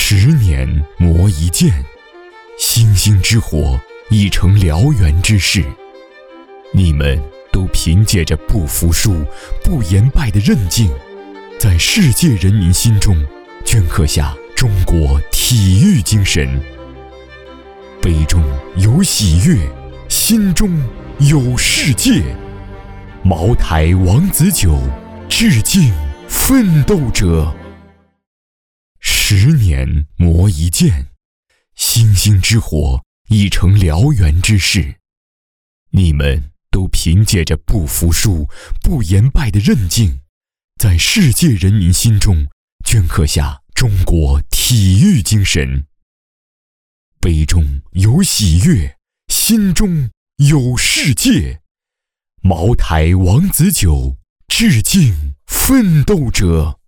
10年磨一剑，星星之火已成燎原之势。你们都凭借着不服输、不言败的韧劲，在世界人民心中镌刻下中国体育精神。杯中有喜悦，心中有世界。茅台王子酒，致敬奋斗者。10年磨一剑，星星之火已成燎原之势。你们都凭借着不服输、不言败的韧劲，在世界人民心中镌刻下中国体育精神。杯中有喜悦，心中有世界。茅台王子酒，致敬奋斗者。